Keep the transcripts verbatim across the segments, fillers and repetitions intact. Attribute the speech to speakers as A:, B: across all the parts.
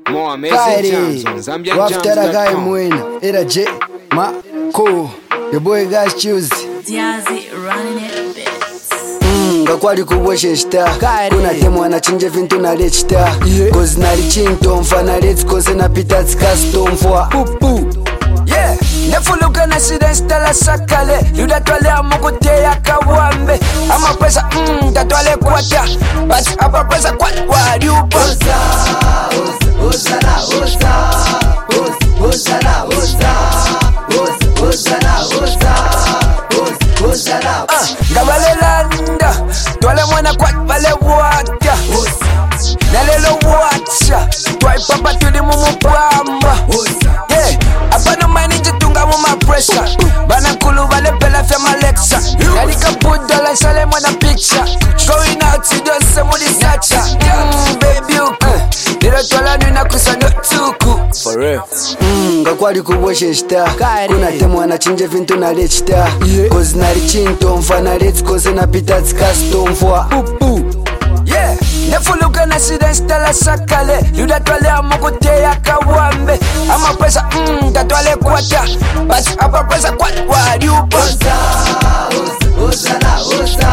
A: More amazing jams on Zambian Jams dot com.
B: Waftara guy mwena era J Ma Ko your boy guys choose
C: Diazi running it bits.
B: Mm, ngakwali kuboshe shita kuna temu anachinje vintu na lechita cause nali chinto mfana let's cause na pita custom for pupu
D: yeah nefuluka na sidensta la sakale yuda twale amukute ya kawambe ama pesa mm tatwale kwata but apa pesa kwa wadi upa oza oza la oza oza la oza oza la oza oza la ngabale landa twale mwana kwa bale wata nalelo wacha twai papa tuli mumupamba yeah apana manije tunga muma pressure bana kulu vale pela fya malexa yalika buda la shale mwana picture going out to do some of this nacha mm, baby you nilo twala nina kusano tuku for real
B: mm ngakwali kuboshe shita kuna temu anachinje vintu na lechita cause nali chinto mfana let's cause na pita custom for pupu
D: yeah nefuluka na sidensta la sakale yuda twale amukute ya kawambe ama pesa mm tatwale kwata but apa pesa kwa wadi upa oza oza la oza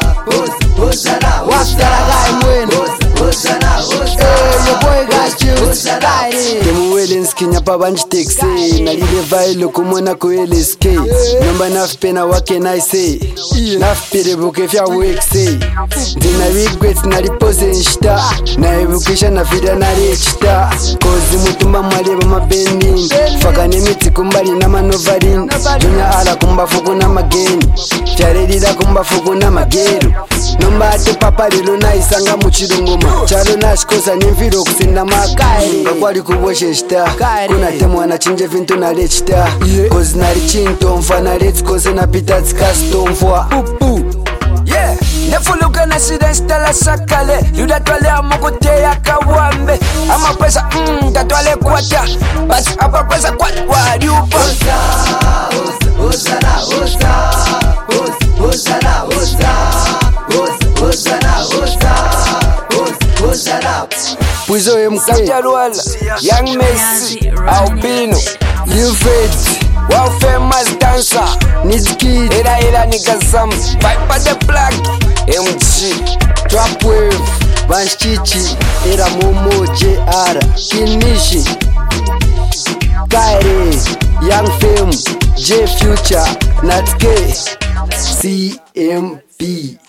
D: oza la
B: Waftara guy mwena
D: oza la oza
B: hey your boy guys choose temu welen skinya pa banji taxi na lile vailo kumona ko L S K nomba nafpena wake na say nafpere buke fya wexe ndina regret na lipose nshita na ebukisha na vida na lechita cause mutumba mwaleba mabending faka nemiti kumbali na manovarin dunya ala kumbafu kuna mageni fyarelila kumbafu kuna mageru nomba ate papa lilo na isanga muchilungoma chalo nashikosa nimviro kusinda makai ngakwali kuboshe shita kuna temu anachinje vintu na lechita cause nali chinto mfana let's cause na pita custom for pupu
D: yeah nefuluka na sidensta la sakale yuda twale amukute ya kawambe ama pesa mm tatwale kwata but apa pesa kwa wadi upa oza oza la oza oza la oza oza la oza oza la
B: Puizo M K
D: Sajalwala Young Messi Albino
B: Lil Fate
D: Wow famous dancer
B: Nizkid
D: Era era nigga Zam Viper the Black M G
B: Trap Wave Banchichi Era Momo J R Kinishi Kairi Young Fame J Future Nat K C M P